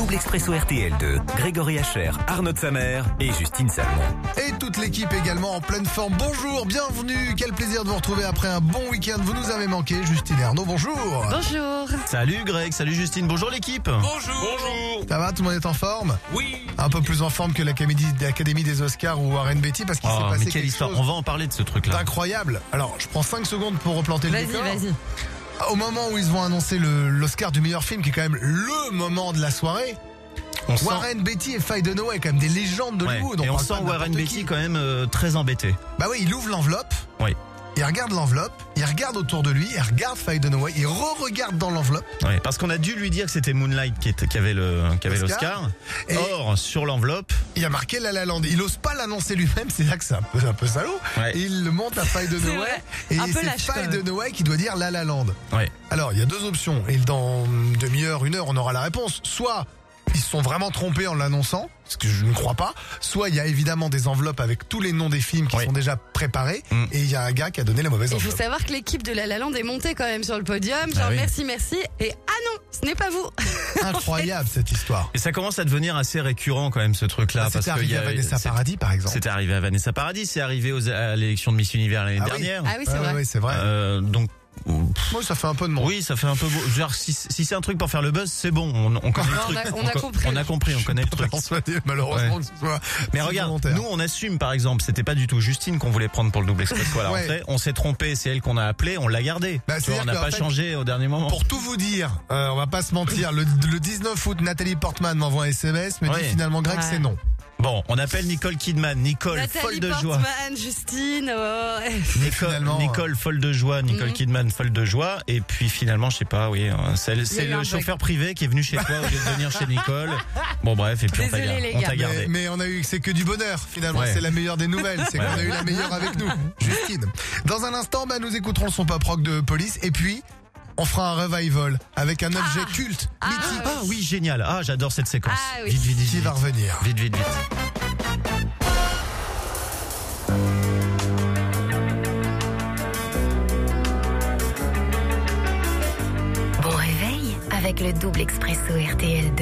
double expresso RTL de Grégory Hacher, Arnaud de Samer et Justine Salmon. Et toute l'équipe également en pleine forme. Bonjour, bienvenue, quel plaisir de vous retrouver après un bon week-end. Vous nous avez manqué, Justine et Arnaud, bonjour. Bonjour. Salut Greg, salut Justine, bonjour l'équipe. Bonjour. Ça va, tout le monde est en forme? Oui. Un peu plus en forme que l'Académie des Oscars ou Warren Beatty parce qu'il s'est passé mais quelle quelque histoire, chose on va en parler de ce truc-là. d'incroyable. Alors, je prends 5 secondes pour replanter le décor. Vas-y. Au moment où ils vont annoncer l'Oscar du meilleur film, qui est quand même le moment de la soirée, On sent, Warren Beatty et Faye Dunaway, quand même des légendes de Hollywood. et on parle sent pas de Warren n'importe Beatty qui. quand même très embêté. Bah oui, il ouvre l'enveloppe. Oui. Il regarde l'enveloppe, il regarde autour de lui, il regarde Faye Dunaway, il re-regarde dans l'enveloppe. Ouais, parce qu'on a dû lui dire que c'était Moonlight qui avait l'Oscar. Et- Or, sur l'enveloppe, Il a marqué La La Land. Il ose pas l'annoncer lui-même, c'est là que c'est un peu salaud. Ouais. Et il le montre à Faye Dunaway. vrai. Et Un peu c'est lâche, quand Faye même. Dunaway qui doit dire La La Land. ouais. Alors, il y a deux options. Et dans une demi-heure, une heure, on aura la réponse. Soit ils se sont vraiment trompés en l'annonçant, ce que je ne crois pas. Soit il y a évidemment des enveloppes avec tous les noms des films qui Oui. sont déjà préparés. Mm. Et il y a un gars qui a donné la mauvaise Il faut enveloppe. savoir que l'équipe de La La Land est montée quand même sur le podium. Genre oui. merci. Et ah non, ce n'est pas vous. Incroyable cette histoire. Et ça commence à devenir assez récurrent quand même ce truc-là. C'était parce arrivé qu'il y à Vanessa Paradis par exemple. C'était arrivé à Vanessa Paradis, c'est arrivé à l'élection de Miss Univers l'année Ah oui. dernière. Ah oui, c'est vrai. Oui, c'est vrai. Donc, Moi, ça fait un peu de monde. oui, ça fait un peu beau. Genre, si c'est un truc pour faire le buzz, c'est bon, on connaît le On truc. a compris. On a compris, on connaît le truc. Persuadé, malheureusement, Ouais. que ce soit Mais si regarde, volontaire. nous on assume par exemple, c'était pas du tout Justine qu'on voulait prendre pour le double expresso à la Ouais. rentrée, on s'est trompé, c'est elle qu'on a appelé, on l'a gardée. Bah, Tu vois, on c'est-à-dire n'a pas qu'en fait, changé au dernier moment. Pour tout vous dire, on va pas se mentir, le 19 août, Nathalie Portman m'envoie un SMS, me dit Ouais. finalement Greg, Ouais. c'est non. Bon, on appelle Nicole Kidman, Nicole Nathalie folle de joie. Portman, Justine. finalement, Nicole folle de joie, Nicole Kidman folle de joie, et puis finalement, je sais pas, oui, c'est Il y a c'est eu un le bug. chauffeur privé qui est venu chez toi au lieu de venir chez Nicole. Bon bref, et puis Désolé, les on gars. t'a gardé. Mais on a eu, c'est que du bonheur finalement, Ouais. c'est la meilleure des nouvelles, c'est qu'on a Ouais. eu la meilleure avec nous, Justine. Dans un instant, nous écouterons le son pop rock de Police, et puis on fera un revival avec un objet culte, mythique, Ah oui, génial. Ah, j'adore cette séquence. Ah oui. Vite. qui va revenir. Vite. Bon réveil avec le double expresso RTL2.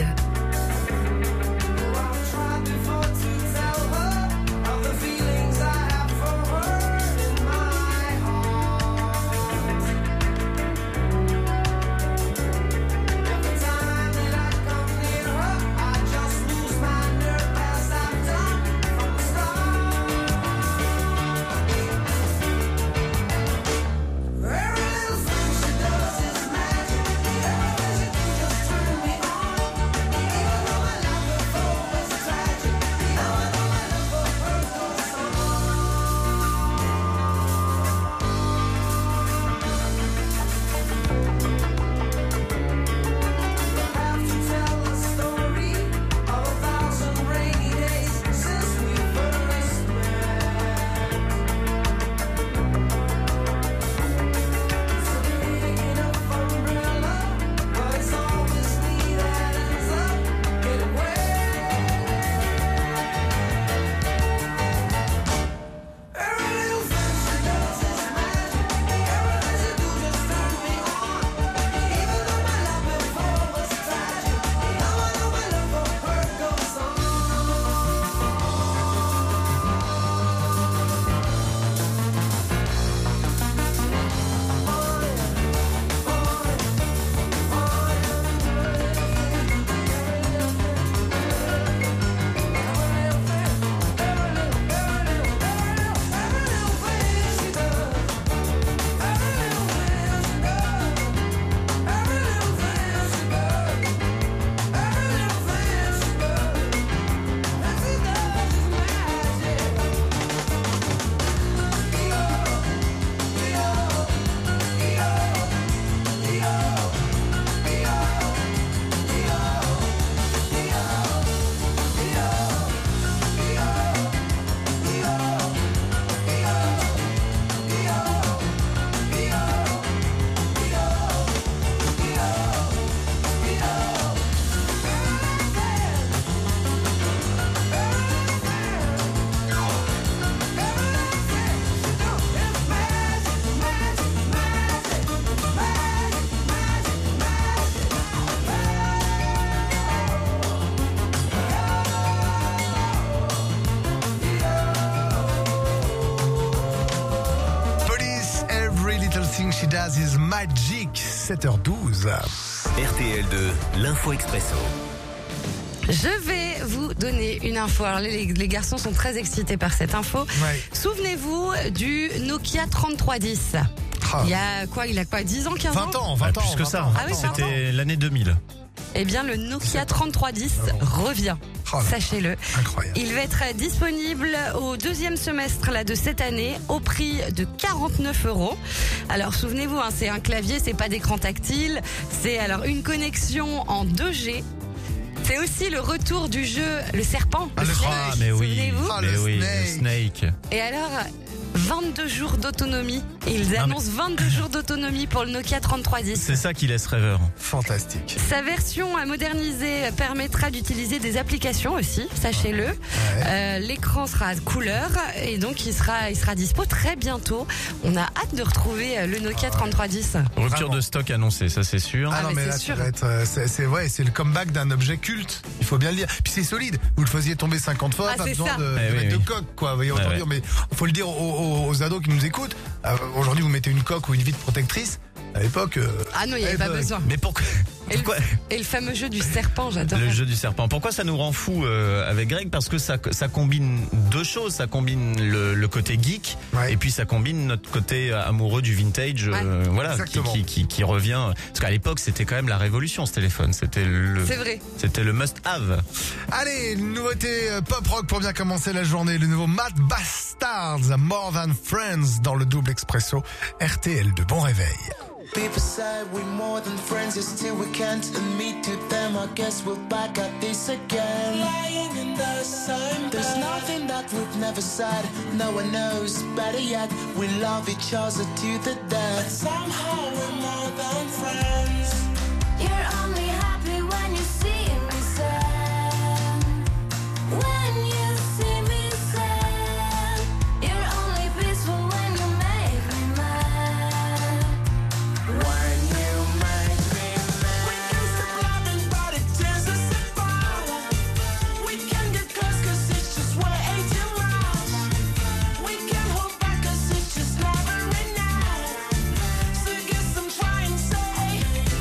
Jazz is Magic, 7h12. RTL2, l'info expresso. Je vais vous donner une info. Alors les garçons sont très excités par cette info. Ouais. Souvenez-vous du Nokia 3310. Ah. Il a quoi 10 ans, 15 ans 20 ans, 20 ans. Plus que 20 ça. ans. Ah oui, 20 C'était l'année 2000. Eh bien, le Nokia 3310 revient. Oh là là. Sachez-le. Incroyable. Il va être disponible au deuxième semestre de cette année au prix de 49 €. Alors souvenez-vous, c'est un clavier, c'est pas d'écran tactile. C'est alors une connexion en 2G. C'est aussi le retour du jeu Le Serpent. Ah, le Snake, Ah, mais oui. souvenez-vous Ah, Mais le oui, Snake. le Snake. Et alors, 22 jours d'autonomie. Et ils annoncent 22 jours d'autonomie pour le Nokia 3310. C'est ça qui laisse rêveur. Fantastique. Sa version modernisée permettra d'utiliser des applications aussi, sachez-le. L'écran sera couleur et donc il sera dispo très bientôt. On a hâte de retrouver le Nokia 3310. Rupture Vraiment. de stock annoncée, ça c'est sûr. Ah non, mais mais c'est là, ça sûr. va être, c'est le comeback d'un objet culte. Il faut bien le dire. Puis c'est solide. Vous le faisiez tomber 50 fois, Ah, pas c'est besoin ça. de Eh oui, mettre de oui. coque, quoi. Vous voyez, Ouais, autant ouais. dire, mais faut le dire aux ados qui nous écoutent. Aujourd'hui, vous mettez une coque ou une vitre protectrice. À l'époque. Ah non, il n'y avait pas besoin. Mais pourquoi Et le fameux jeu du serpent, j'adore. le jeu du serpent? Pourquoi ça nous rend fou avec Greg? Parce que ça combine deux choses. Ça combine le côté geek Ouais. et puis ça combine notre côté amoureux du vintage. Ouais. Voilà, Exactement. qui revient. Parce qu'à l'époque, c'était quand même la révolution, ce téléphone. C'était le must-have. Allez, une nouveauté pop rock pour bien commencer la journée. Le nouveau Matt Bastards, More Than Friends dans le double expresso RTL de bon réveil. People say we're more than friends, yet still we can't admit to them. I guess we're back at this again. Lying in the same bed. There's nothing that we've never said. No one knows better yet. We love each other to the death. But somehow we're more than friends. You're only happy when you see me sad. When you see me sad. You're only peaceful when you make me mad. When you make me mad. We can stop loving, but it tears us apart. We can get close, cause it's just way too much. We can hold back, cause it's just never enough. So guess I'm trying to say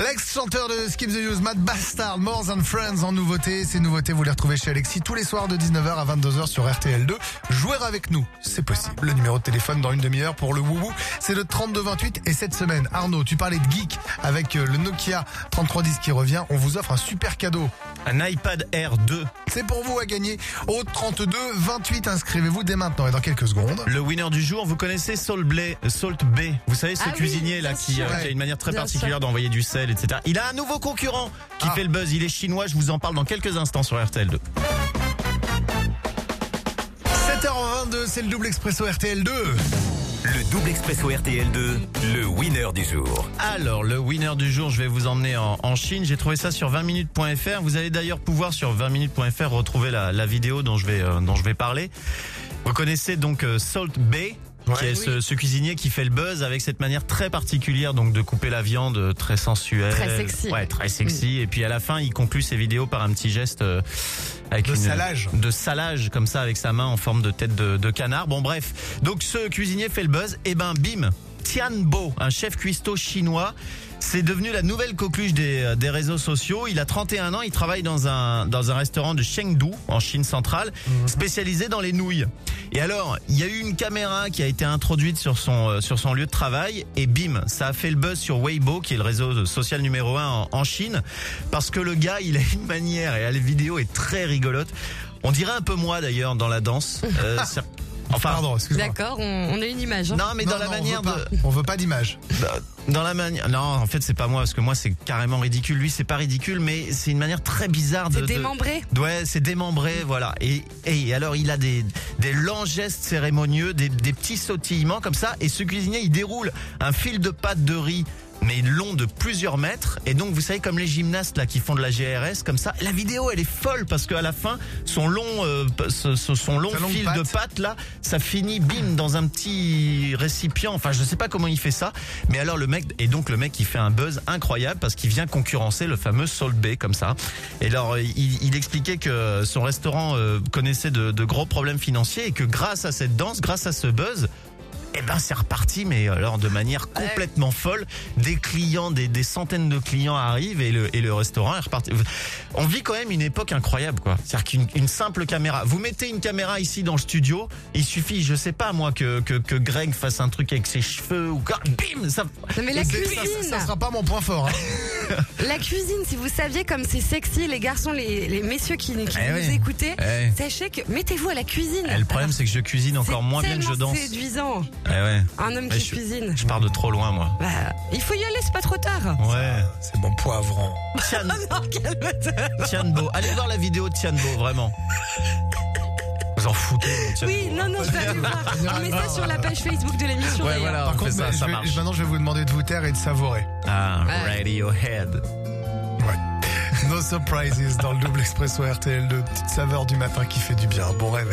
L'ex-chanteur de Skip the Use, Matt Bastard, More Than Friends en nouveauté. Ces nouveautés, vous les retrouvez chez Alexis tous les soirs de 19h à 22h sur RTL2. Jouer avec nous, c'est possible. Le numéro de téléphone dans une demi-heure pour le Woubou, c'est le 3228. Et cette semaine, Arnaud, tu parlais de geek avec le Nokia 3310 qui revient. On vous offre un super cadeau. Un iPad Air 2. C'est pour vous à gagner au 3228. Inscrivez-vous dès maintenant et dans quelques secondes. Le winner du jour, vous connaissez Salt Bay. Vous savez, ce Ah oui, cuisinier là bien qui sûr. a une manière très Bien particulière d'envoyer du sel, etc. Il a un nouveau concurrent qui fait le buzz. Il est chinois. Je vous en parle dans quelques instants sur RTL2. 7h22, c'est le double expresso RTL2. Le double expresso RTL2, le winner du jour. Alors, le winner du jour, je vais vous emmener en Chine. J'ai trouvé ça sur 20minutes.fr. Vous allez d'ailleurs pouvoir sur 20minutes.fr retrouver la vidéo dont je vais parler. Vous connaissez donc Salt Bay, qui est ce cuisinier qui fait le buzz avec cette manière très particulière donc de couper la viande, très sensuelle. Très sexy. Ouais, très sexy. Et puis à la fin, il conclut ses vidéos par un petit geste avec de salage comme ça avec sa main en forme de tête de canard. Bon bref, donc ce cuisinier fait le buzz. Et ben bim, Tian Bo, un chef cuistot chinois. C'est devenu la nouvelle coqueluche des réseaux sociaux. Il a 31 ans, il travaille dans un restaurant de Chengdu, en Chine centrale, spécialisé dans les nouilles. Et alors, il y a eu une caméra qui a été introduite sur son lieu de travail, et bim, ça a fait le buzz sur Weibo, qui est le réseau social numéro 1 en Chine, parce que le gars, il a une manière, et la vidéo est très rigolote. On dirait un peu moi d'ailleurs dans la danse. Enfin, pardon, excuse-moi. D'accord, on a une image. Hein. Non, mais dans la manière on veut pas d'image. Dans la manière. Non, en fait, c'est pas moi, parce que moi, c'est carrément ridicule. Lui, c'est pas ridicule, mais c'est une manière très bizarre C'est démembré. Ouais, c'est démembré, voilà. Et alors, il a des lents gestes cérémonieux, des petits sautillements comme ça. Et ce cuisinier, il déroule un fil de pâte de riz, mais long de plusieurs mètres. Et donc, vous savez, comme les gymnastes là qui font de la GRS, comme ça. La vidéo, elle est folle parce qu'à la fin, son long fil de pâte là, ça finit bim dans un petit récipient. Enfin, je sais pas comment il fait ça, mais alors le mec il fait un buzz incroyable parce qu'il vient concurrencer le fameux Salt Bay comme ça. Et alors, il expliquait que son restaurant connaissait de gros problèmes financiers et que grâce à cette danse, grâce à ce buzz, eh ben c'est reparti, mais alors de manière complètement folle. Des clients, des centaines de clients arrivent et le restaurant est reparti. On vit quand même une époque incroyable, quoi. C'est-à-dire qu'une simple caméra. Vous mettez une caméra ici dans le studio, il suffit, je sais pas moi, que Greg fasse un truc avec ses cheveux ou bim, ça. Non, mais la cuisine. Ça sera pas mon point fort. Hein. La cuisine, si vous saviez comme c'est sexy, les garçons, les messieurs qui nous oui. écoutez, Eh. sachez que mettez-vous à la cuisine. Le problème, c'est que je cuisine encore moins bien que je danse. C'est séduisant. Ouais. Un homme qui cuisine. Je pars de trop loin, moi. Bah, il faut y aller, c'est pas trop tard. Ouais. C'est bon poivron. Tian Bo. Allez voir la vidéo de Tian Bo, vraiment. Vous en foutez, Tian Oui, Bo. non, je vais aller voir. On met ça sur la page Facebook de l'émission. Ouais, d'ailleurs. voilà. Par on contre, fait ça, ça marche. maintenant, je vais vous demander de vous taire et de savourer. Ah, Ouais. Radiohead. Ouais. No surprises dans le double expresso RTL2. Petite saveur du matin qui fait du bien. Bon réveil.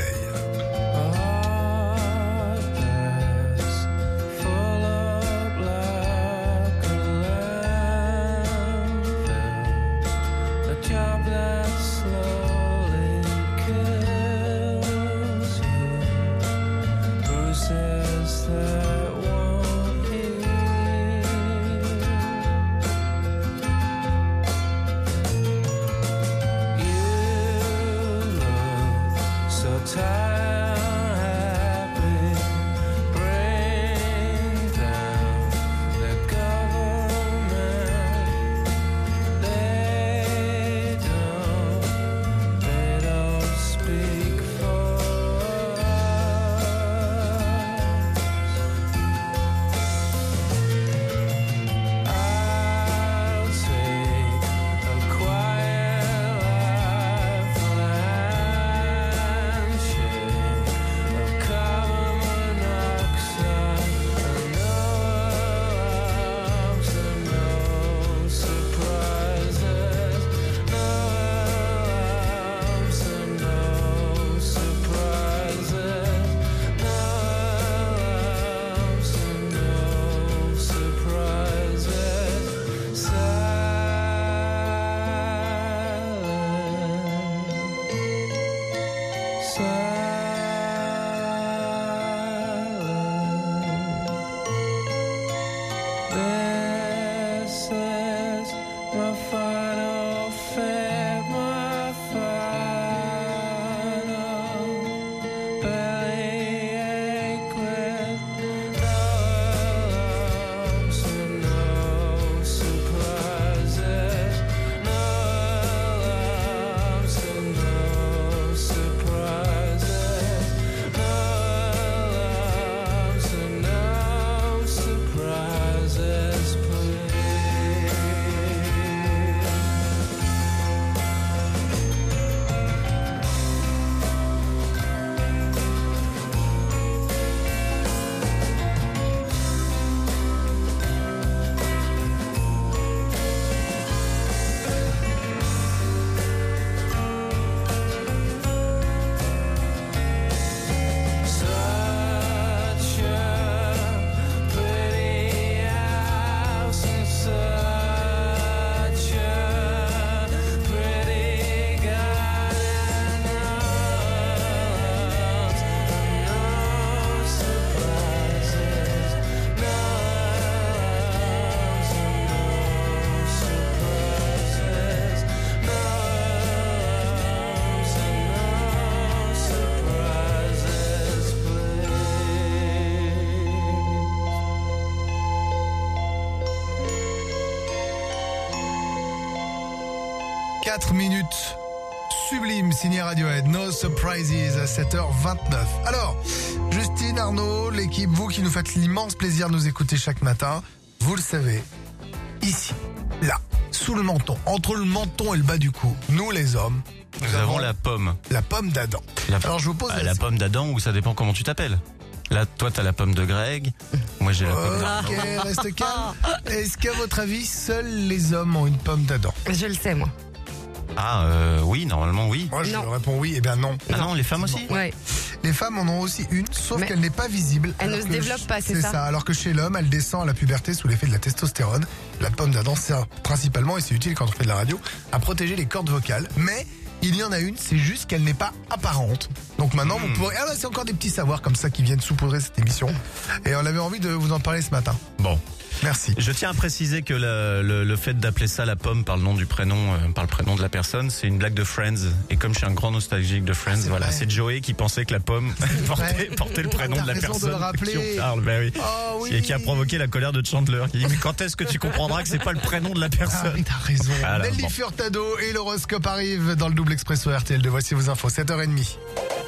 4 minutes. Sublime, signé Radiohead, No Surprises, à 7h29. Alors, Justine, Arnaud, l'équipe, vous qui nous faites l'immense plaisir de nous écouter chaque matin, vous le savez, ici, là, sous le menton, entre le menton et le bas du cou, nous les hommes, Nous avons la pomme. la pomme d'Adam. Alors je vous pose La pomme d'Adam, ou ça dépend comment tu t'appelles. Là, toi, t'as la pomme de Greg. Moi, j'ai la pomme d'Adam. Ok, reste calme. Est-ce qu'à votre avis, seuls les hommes ont une pomme d'Adam? Je le sais, moi. Oui, normalement, oui. Moi, je Non. réponds oui, et bien non. Ah non, les femmes aussi? Ouais. Les femmes en ont aussi une, sauf Mais qu'elle n'est pas visible. elle alors ne se que développe pas, c'est C'est ça ça, alors que chez l'homme, elle descend à la puberté sous l'effet de la testostérone. La pomme d'Adam sert principalement, et c'est utile quand on fait de la radio, à protéger les cordes vocales. Mais il y en a une, c'est juste qu'elle n'est pas apparente. Donc maintenant, vous pourrez... Ah bah, c'est encore des petits savoirs comme ça qui viennent saupoudrer cette émission. Et on avait envie de vous en parler ce matin. Bon. Merci. Je tiens à préciser que le fait d'appeler ça la pomme par le nom du prénom, par le prénom de la personne, c'est une blague de Friends. Et comme je suis un grand nostalgique de Friends, c'est voilà, vrai. c'est Joey qui pensait que la pomme portait le prénom T'as de la raison de personne le rappeler. qui on parle. Ben oui. Oh oui. Et qui a provoqué la colère de Chandler. Qui dit, mais quand est-ce que tu comprendras que c'est pas le prénom de la Ah personne? oui, t'as raison. Voilà, Nelly bon. Furtado et l'horoscope arrive dans le double expresso RTL de Voici vos infos, 7h30.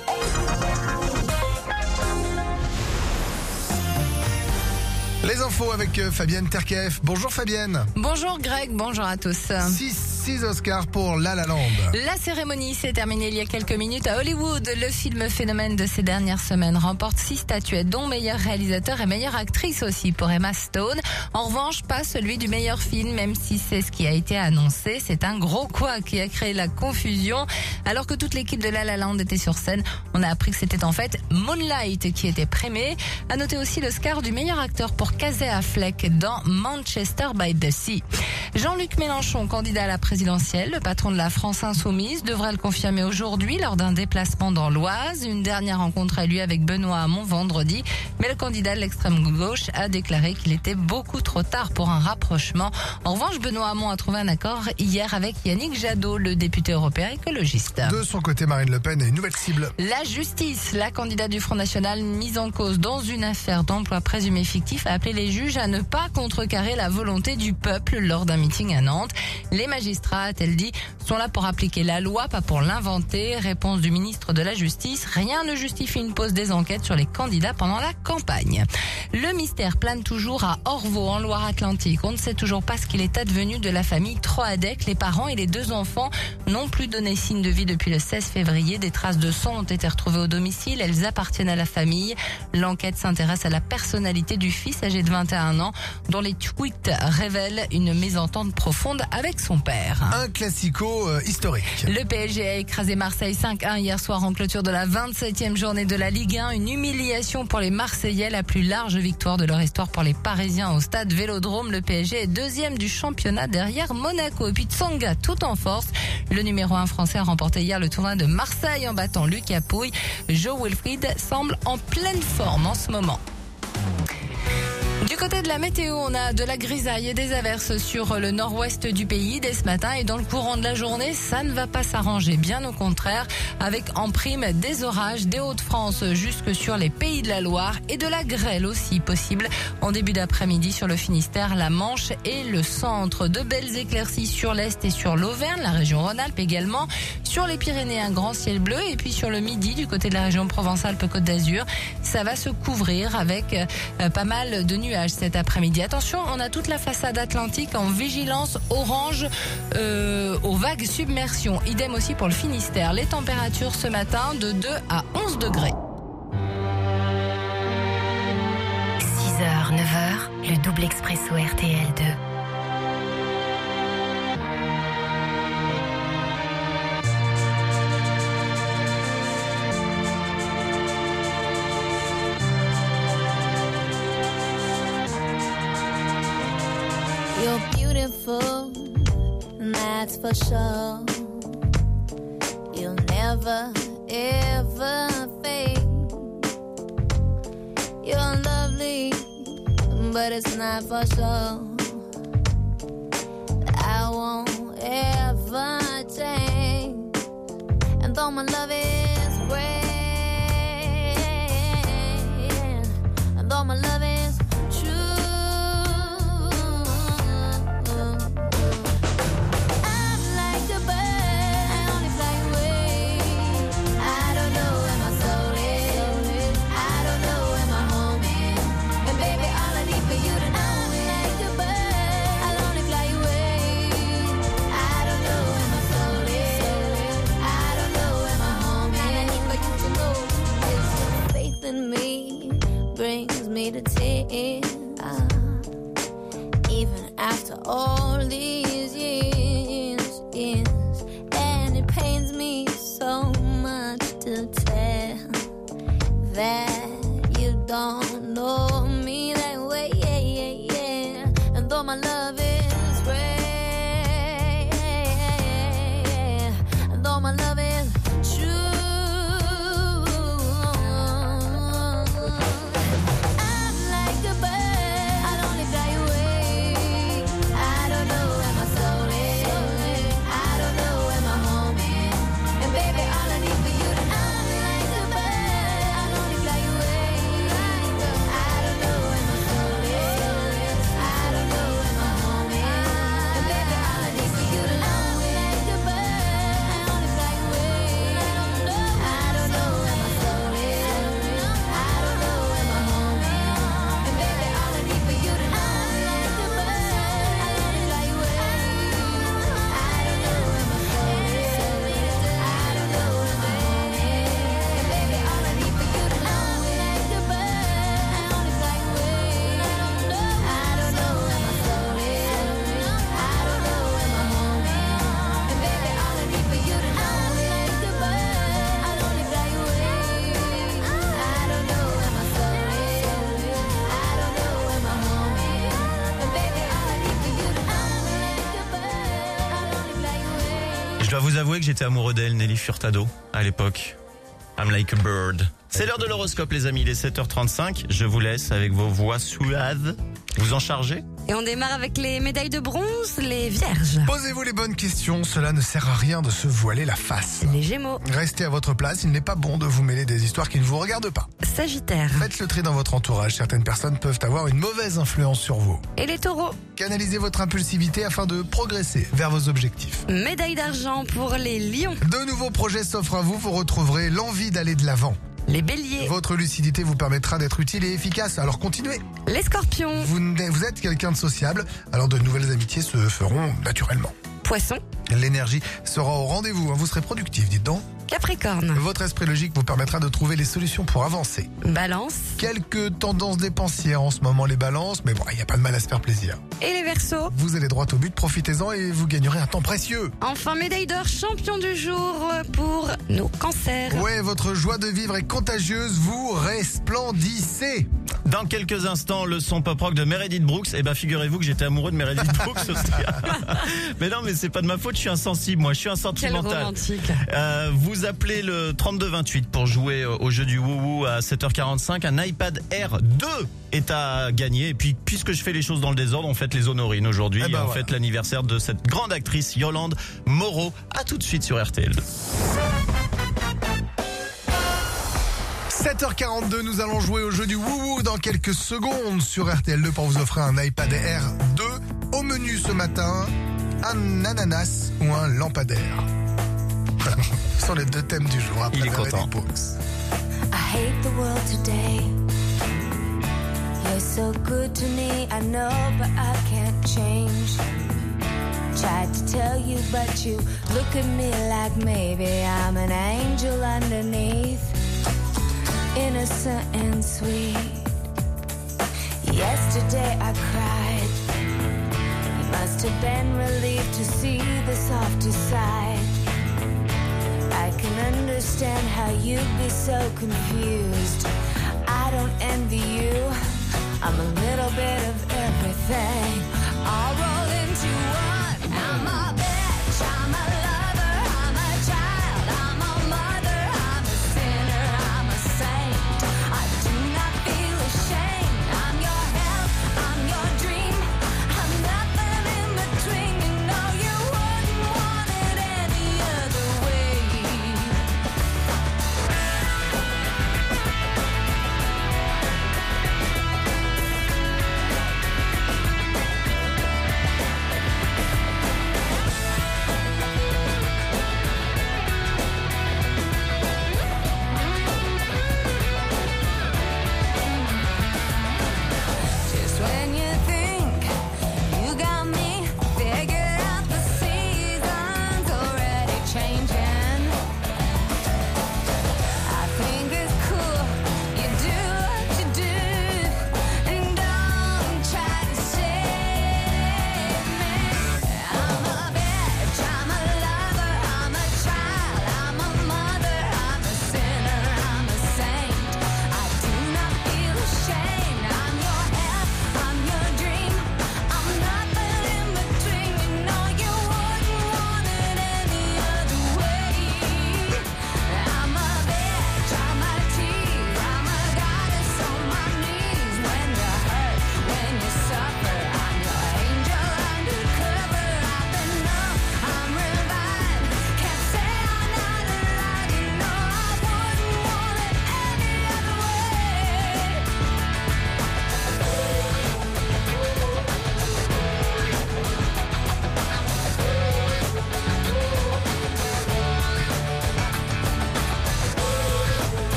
Les infos avec Fabienne Terkef. Bonjour Fabienne. Bonjour Greg, bonjour à tous. 6 Oscars pour La La Land. La cérémonie s'est terminée il y a quelques minutes à Hollywood. Le film phénomène de ces dernières semaines remporte 6 statuettes, dont meilleur réalisateur et meilleure actrice aussi pour Emma Stone. En revanche, pas celui du meilleur film, même si c'est ce qui a été annoncé. C'est un gros couac qui a créé la confusion. Alors que toute l'équipe de La La Land était sur scène, on a appris que c'était en fait Moonlight qui était primé. À noter aussi l'Oscar du meilleur acteur pour Casey Affleck dans Manchester by the Sea. Jean-Luc Mélenchon, candidat à la présidentielle, le patron de la France Insoumise, devrait le confirmer aujourd'hui lors d'un déplacement dans l'Oise. Une dernière rencontre a eu lieu avec Benoît Hamon vendredi, mais le candidat de l'extrême gauche a déclaré qu'il était beaucoup trop tard pour un rapprochement. En revanche, Benoît Hamon a trouvé un accord hier avec Yannick Jadot, le député européen écologiste. De son côté, Marine Le Pen a une nouvelle cible. La justice, la candidate du Front National mise en cause dans une affaire d'emploi présumé fictif, a appelé les juges à ne pas contrecarrer la volonté du peuple lors d'un meeting à Nantes. Les magistrats, a-t-elle dit, sont là pour appliquer la loi, pas pour l'inventer. Réponse du ministre de la Justice, rien ne justifie une pause des enquêtes sur les candidats pendant la campagne. Le mystère plane toujours à Orvaux, en Loire-Atlantique. On ne sait toujours pas ce qu'il est advenu de la famille Troadec. Les parents et les 2 enfants n'ont plus donné signe de vie depuis le 16 février. Des traces de sang ont été retrouvées au domicile. Elles appartiennent à la famille. L'enquête s'intéresse à la personnalité du fils âgé de 21 ans, dont les tweets révèlent une mésentente profonde avec son père. Un classico historique. Le PSG a écrasé Marseille 5-1 hier soir en clôture de la 27e journée de la Ligue 1. Une humiliation pour les Marseillais, la plus large victoire de leur histoire pour les Parisiens au stade Vélodrome. Le PSG est 2e du championnat derrière Monaco. Et puis Tsonga, tout en force. Le numéro 1 français a remporté hier le tournoi de Marseille en battant Lucas Pouille. Joe Wilfried semble en pleine forme en ce moment. Du côté de la météo, on a de la grisaille et des averses sur le nord-ouest du pays dès ce matin, et dans le courant de la journée, ça ne va pas s'arranger, bien au contraire, avec en prime des orages des Hauts-de-France jusque sur les Pays de la Loire, et de la grêle aussi possible en début d'après-midi sur le Finistère, la Manche et le centre. De belles éclaircies sur l'est et sur l'Auvergne, la région Rhône-Alpes également, sur les Pyrénées un grand ciel bleu, et puis sur le midi du côté de la région Provence-Alpes-Côte d'Azur, ça va se couvrir avec pas mal de nuages cet après-midi. Attention, on a toute la façade atlantique en vigilance orange aux vagues submersion. Idem aussi pour le Finistère. Les températures ce matin de 2 à 11 degrés. 6h, 9h, le double expresso RTL 2. You're beautiful, and that's for sure. You'll never, ever fade. You're lovely, but it's not for sure. I won't ever change. And though my love is great, and though my love is true, I'm like a bird in me brings me to tears. Even after all these years, and it pains me so much to tell that you don't know me that way, and though my love is rare, and though my love is true, I'm like a bird, I'd only fly away. I don't know where my soul is, I don't know where my home is, and baby, all I need for you to know, I'm like a bird, I'd only fly away. I don't know where my soul is, I don't know where my home is, and baby, all I need for you to know, I'm like a bird, I only fly away. I don't know where my soul is, I don't know where my home is, and baby, all I need for you to know, I'm like a bird, I only fly away. I don't know where my soul is, I don't know where my home is, and baby, all I need for you to know, I'm like a bird, I only fly away. I don't know where my soul is, I don't know where my home is, and baby, all I need for you to know, I'm like a bird, I only fly away. I don't know where my soul is, I don't know where my home is, and baby, all I need for you to know, I'm like a bird, I only fly away. Je dois vous avouer que j'étais amoureux d'elle, Nelly Furtado, à l'époque. I'm like a bird. C'est l'heure de l'horoscope, les amis, il est 7h35. Je vous laisse avec vos voix suaves. Vous en chargez? Et on démarre avec les médailles de bronze, les vierges. Posez-vous les bonnes questions, cela ne sert à rien de se voiler la face. Les gémeaux. Restez à votre place, il n'est pas bon de vous mêler des histoires qui ne vous regardent pas. Sagittaire. Faites le tri dans votre entourage, certaines personnes peuvent avoir une mauvaise influence sur vous. Et les taureaux. Canalisez votre impulsivité afin de progresser vers vos objectifs. Médaille d'argent pour les lions. De nouveaux projets s'offrent à vous, vous retrouverez l'envie d'aller de l'avant. Les béliers. Votre lucidité vous permettra d'être utile et efficace, alors continuez. Les scorpions. Vous êtes quelqu'un de sociable, alors de nouvelles amitiés se feront naturellement. Poissons. L'énergie sera au rendez-vous, vous serez productif, dites donc. Capricorne. Votre esprit logique vous permettra de trouver les solutions pour avancer. Balance. Quelques tendances dépensières en ce moment, les balances, mais bon, il n'y a pas de mal à se faire plaisir. Et les verseaux. Vous allez droit au but, profitez-en et vous gagnerez un temps précieux. Enfin, médaille d'or champion du jour pour nos cancers. Ouais, votre joie de vivre est contagieuse, vous resplendissez. Dans quelques instants, le son pop rock de Meredith Brooks. Eh ben, figurez-vous que j'étais amoureux de Meredith Brooks aussi. Mais non, mais c'est pas de ma faute, je suis insensible, moi, je suis un Quel sentimental. romantique. Vous appelez le 3228 pour jouer au jeu du Wouhou à 7h45. Un iPad Air 2 est à gagner. Et puis, puisque je fais les choses dans le désordre, on fête les honorines aujourd'hui. Eh ben et on voilà. fête l'anniversaire de cette grande actrice Yolande Moreau. À tout de suite sur RTL. 7h42, nous allons jouer au jeu du Wouhou dans quelques secondes sur RTL2 pour vous offrir un iPad Air 2. Au menu ce matin, un ananas ou un lampadaire. Ce sont les deux thèmes du jour. Après Il est Meredith content. Brooks. I hate the world today. You're so good to me, I know, but I can't change. Tried to tell you, but you look at me like maybe I'm an angel underneath. Innocent and sweet. Yesterday I cried. You must have been relieved to see the softer side. I can understand how you'd be so confused. I don't envy you. I'm a little bit of everything. I'll roll into one. I'm a bitch. I'm a lover. I'm a child. I'm a mother. I'm a sinner. I'm a saint. I do not feel ashamed. I'm your help. I'm your dream. I'm nothing in between. You know you wouldn't want it any other way.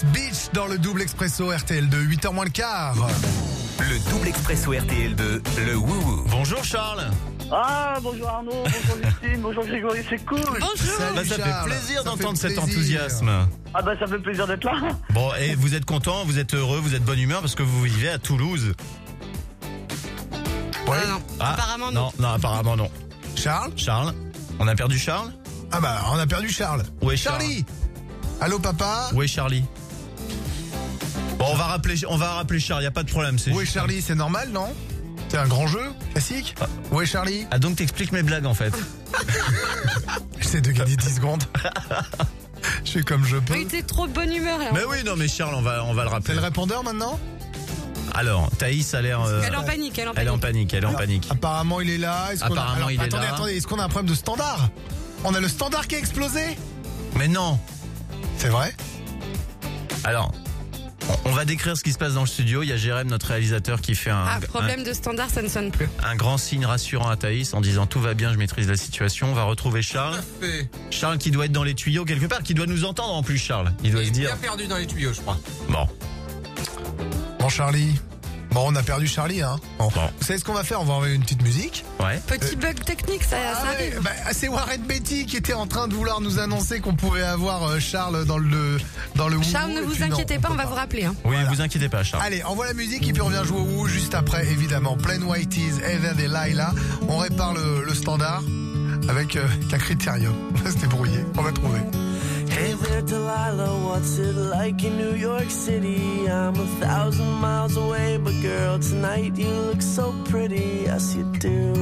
Beach dans le double expresso RTL de 8h moins le quart. Le double expresso RTL2, le wouhou. Bonjour Charles. Ah, bonjour Arnaud, bonjour Justine, bonjour Grégory, c'est cool. Bonjour. Salut, Ça Charles. fait plaisir Ça d'entendre fait cet plaisir. enthousiasme. Ah bah ça fait plaisir d'être là. Bon, et vous êtes content, vous êtes heureux, vous êtes bonne humeur parce que vous vivez à Toulouse. Ouais. Ah, non. Apparemment non. Non, apparemment non. Charles? Charles, on a perdu Charles? Ah bah, on a perdu Charles. Où est Charles? Charlie. Allô papa? Où est Charlie? Bon, on va rappeler Charles, y a pas de problème. Où est Charlie? C'est normal, non? C'est un grand jeu, classique. Où est Charlie? Ah, donc t'expliques mes blagues en fait. J'essaie de gagner 10 secondes. Je suis comme je peux. Oui, t'es trop de bonne humeur. là. Mais oui, non, mais Charles, on va le C'est rappeler. le répondeur maintenant? Alors, Thaïs a l'air. Elle est en panique, elle est en Elle est en panique. panique, elle est en panique. Apparemment il est là. Est-ce qu'on a- Apparemment, il est attendez, là. Attendez, est-ce qu'on a un problème de standard? On a le standard qui a explosé? Mais non. C'est vrai? Alors, on va décrire ce qui se passe dans le studio. Il y a Jérém, notre réalisateur, qui fait Ah, problème de standard, ça ne sonne plus. un grand signe rassurant à Thaïs en disant tout va bien, je maîtrise la situation. On va retrouver Charles. Charles qui doit être dans les tuyaux quelque part, qui doit nous entendre en plus, Charles. Il doit se dire. perdu dans les tuyaux, je crois. Bon, Bon Charlie. Bon, on a perdu Charlie, hein. Bon. Bon. Vous savez ce qu'on va faire? On va envoyer une petite musique. ouais. Petit bug technique, ça Ah ouais, arrive. bah, c'est Warren Beatty qui était en train de vouloir nous annoncer qu'on pouvait avoir Charles dans le Charles, Wouhou, ne et vous puis non, inquiétez pas, peut on va vous rappeler. Hein. Oui, vous inquiétez pas, Charles. Allez, envoie la musique et puis on revient jouer au Wouhou juste après, évidemment. Plain Whitey's, Heather et Laila. On répare le standard avec qu'un critérium. On va se débrouiller, on va trouver. Hey there, Delilah, what's it like in New York City? I'm 1,000 miles away, but girl, tonight you look so pretty, yes you do.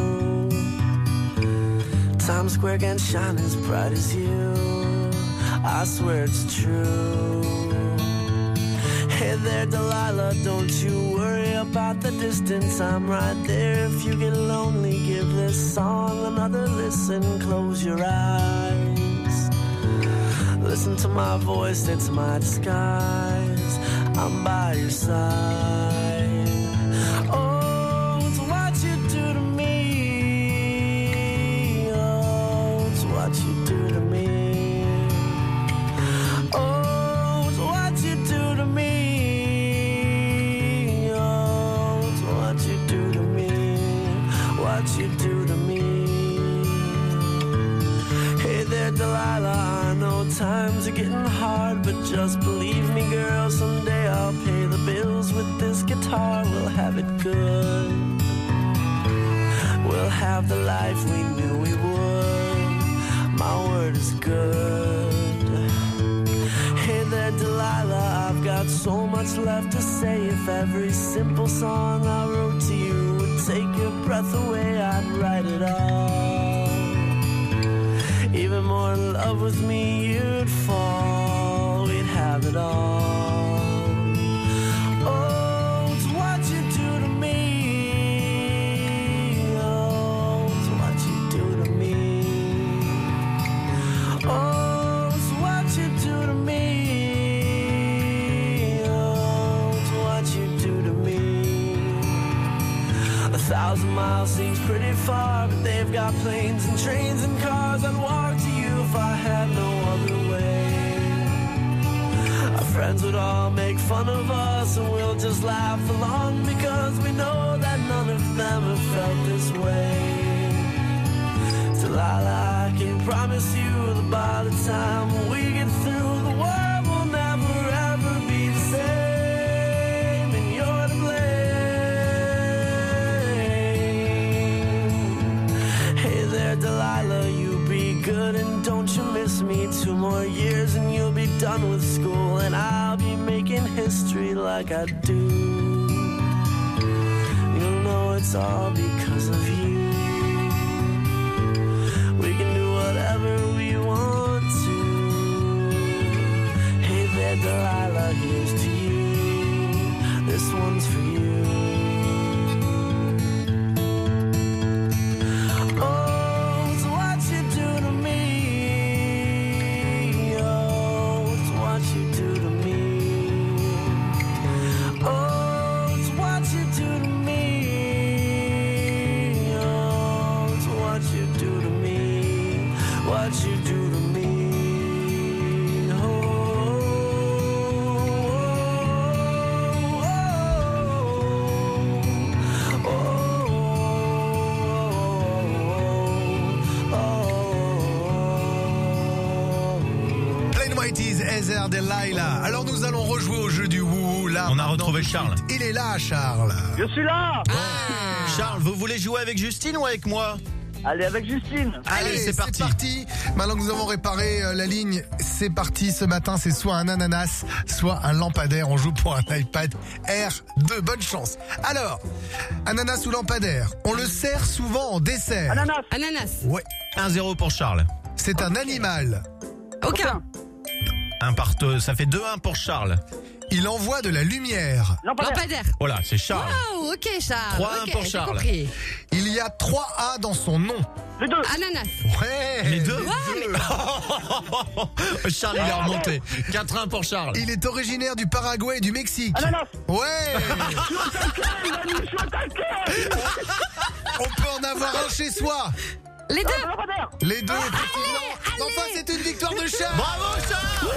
Times Square can shine as bright as you, I swear it's true. Hey there, Delilah, don't you worry about the distance, I'm right there. If you get lonely, give this song another listen, close your eyes. Listen to my voice, it's my disguise. I'm by your side. Oh, it's what you do to me. Oh, it's what you do to me. Oh, it's what you do to me. Oh, it's what you do to me. What you do to me. Hey there, Delilah, I know times are getting hard, but just believe me, girl, someday I'll pay the bills with this guitar. We'll have it good. We'll have the life we knew we would. My word is good. Hey there, Delilah, I've got so much left to say. If every simple song I wrote to you would take your breath away, I'd write it all. Even more in love with me, you'd fall. We'd have it all. Oh, it's what you do to me. Oh, it's what you do to me. Oh, it's what you do to me. Oh, it's what you do to me. 1,000 miles seems pretty far, but they've got planes and trains and cars. I'd walk to you if I had no other way. Our friends would all make fun of us, and we'll just laugh along because we know that none of them have felt this way. Delilah, I can promise you that by the time we get through, the world will never ever be the same, and you're to blame. Hey there, Delilah, you be good and don't you miss me. 2 more years and you'll be done with school, and I'll be making history like I do. You'll know it's all because of you. We can do whatever we want to. Hey there, Delilah, here's to you. This one's for you. Oh, it's what you do to me. Oh, it's what you do to me. Oh, it's what you do to me. Oh, it's what you do to me. What you do to me. Oh, Breeze, Heather Delilah. Alors nous allons rejouer au jeu du wouhou. Là, On a maintenant, retrouvé tout de Charles. suite. Il est là, Charles. Je suis là. Charles, vous voulez jouer avec Justine ou avec moi? Allez, avec Justine. Allez, c'est parti. Maintenant que nous avons réparé la ligne, c'est parti. Ce matin, c'est soit un ananas, soit un lampadaire. On joue pour un iPad R2. Bonne chance. Alors, ananas ou lampadaire, on le sert souvent en dessert. Ananas. Ananas. Ouais. 1-0 pour Charles. C'est un animal. Aucun. Ça fait 2-1 pour Charles. Il envoie de la lumière. Lampadaire. Lampadaire. Voilà, c'est Charles. Oh, ok, Charles. 3-1 Ok, pour j'ai Charles. compris. Il y a 3 A dans son nom. Les deux. Ananas. Ouais. Les deux. deux. Charles, il est remonté. 4-1 pour Charles. Il est originaire du Paraguay et du Mexique. Ananas. Ouais. Je suis au taquet. On peut en avoir un chez soi. Les deux. Lampadaire. Les deux, effectivement. Enfin, c'est une victoire de Charles. Bravo Charles.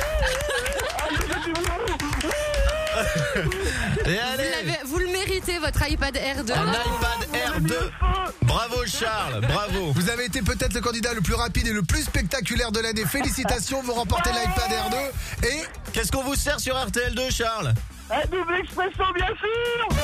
Et allez, Vous le méritez, votre iPad R2. un iPad R2. Bravo Charles, bravo. Vous avez été peut-être le candidat le plus rapide et le plus spectaculaire de l'année. Félicitations, vous remportez l'iPad R2. Et Qu'est-ce qu'on vous sert sur RTL2, Charles? Un double expresso, bien sûr.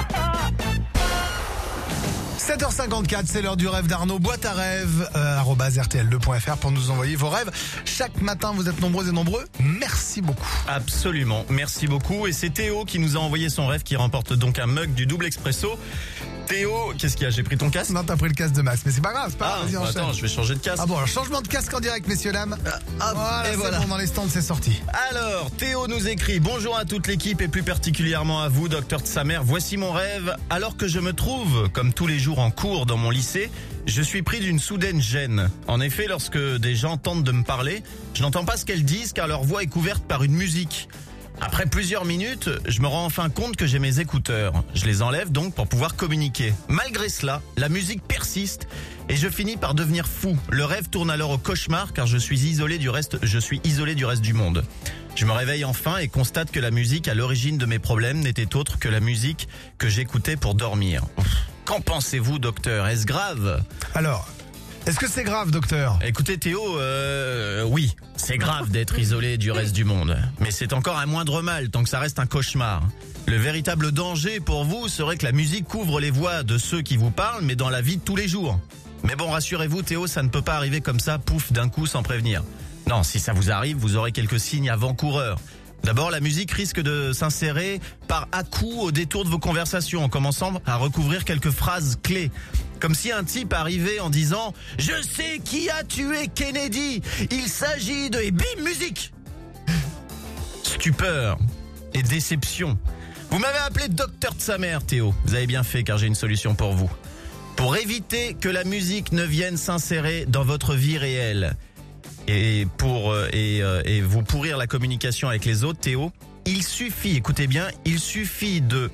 7h54, c'est l'heure du rêve d'Arnaud. Boîte à rêves, @rtl2.fr pour nous envoyer vos rêves. Chaque matin, vous êtes nombreux et nombreux. Merci beaucoup. Absolument, merci beaucoup. Et c'est Théo qui nous a envoyé son rêve, qui remporte donc un mug du double expresso. Théo, qu'est-ce qu'il y a? J'ai pris ton casque? Non, t'as pris le casque de Max, mais c'est pas grave, c'est pas grave. Vas-y, enchaîne. Attends, je vais changer de casque. Ah bon, alors changement de casque en direct, messieurs, dames. Voilà, et c'est voilà. bon, dans les stands, c'est sorti. Alors, Théo nous écrit: bonjour à toute l'équipe et plus particulièrement à vous, docteur Tsamer. Voici mon rêve. Alors que je me trouve, comme tous les jours, en cours dans mon lycée, je suis pris d'une soudaine gêne. En effet, lorsque des gens tentent de me parler, je n'entends pas ce qu'elles disent car leur voix est couverte par une musique. Après plusieurs minutes, je me rends enfin compte que j'ai mes écouteurs. Je les enlève donc pour pouvoir communiquer. Malgré cela, la musique persiste et je finis par devenir fou. Le rêve tourne alors au cauchemar car je suis isolé du reste du monde. Je me réveille enfin et constate que la musique à l'origine de mes problèmes n'était autre que la musique que j'écoutais pour dormir. Qu'en pensez-vous, docteur? Est-ce grave? Alors, est-ce que c'est grave, docteur? Écoutez Théo, oui, c'est grave d'être isolé du reste du monde. Mais c'est encore un moindre mal tant que ça reste un cauchemar. Le véritable danger pour vous serait que la musique couvre les voix de ceux qui vous parlent, mais dans la vie de tous les jours. Mais bon, rassurez-vous Théo, ça ne peut pas arriver comme ça, pouf, d'un coup sans prévenir. Non, si ça vous arrive, vous aurez quelques signes avant-coureurs. D'abord, la musique risque de s'insérer par à-coups au détour de vos conversations, en commençant à recouvrir quelques phrases clés. Comme si un type arrivait en disant « Je sais qui a tué Kennedy, il s'agit de... » et bim, musique. Stupeur et déception. Vous m'avez appelé Docteur Tsamer, Théo. Vous avez bien fait car j'ai une solution pour vous. Pour éviter que la musique ne vienne s'insérer dans votre vie réelle et vous pourrir la communication avec les autres, Théo, il suffit, écoutez bien, il suffit de...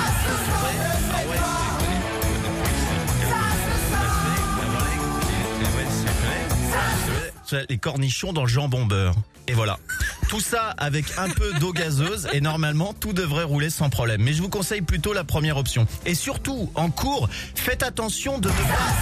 Les cornichons dans le jambon beurre. Et voilà. Tout ça avec un peu d'eau gazeuse et normalement tout devrait rouler sans problème. Mais je vous conseille plutôt la première option. Et surtout, en cours, faites attention de ne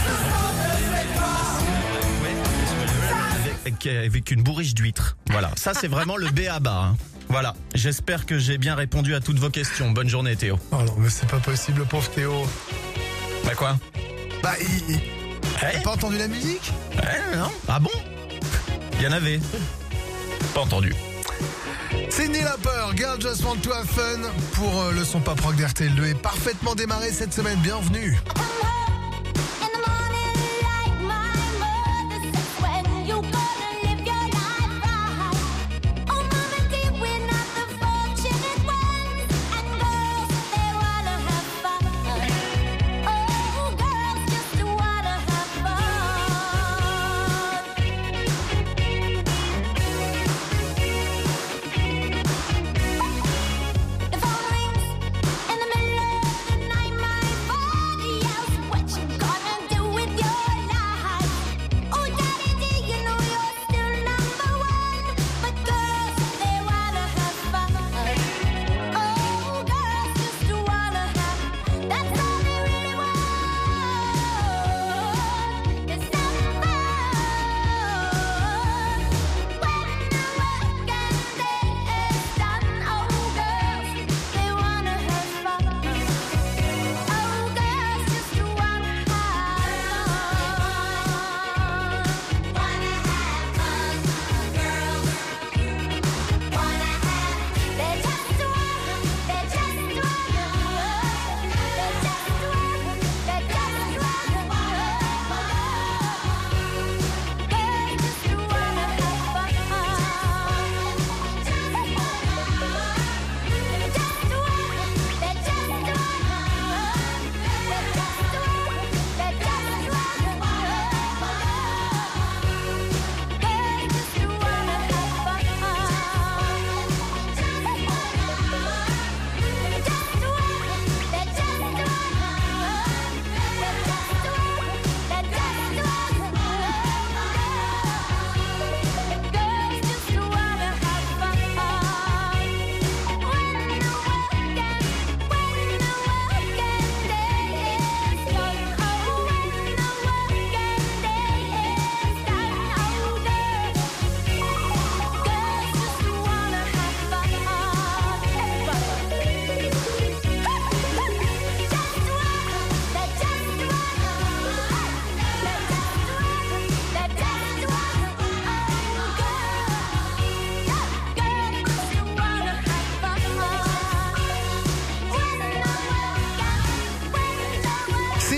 pas... avec une bourriche d'huîtres. Voilà. Ça, c'est vraiment le b.a.-ba. Hein. Voilà. J'espère que j'ai bien répondu à toutes vos questions. Bonne journée, Théo. Oh non, mais c'est pas possible, pauvre Théo. Bah quoi? Bah, t'as pas entendu la musique? Non. Ah bon? Il y en avait. Pas entendu. Cyndi Lauper, Girl Just Want to Have Fun pour le son pop rock d'RTL2 est parfaitement démarré cette semaine. Bienvenue. The phone rings in the middle of the night. My body yells,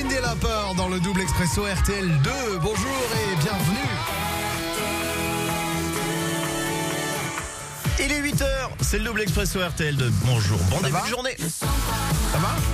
Cyndi Lauper dans le double expresso RTL2. Bonjour et bienvenue. Il est 8h, c'est le double expresso RTL2. Bonjour, bon Ça début va de journée. Ça va?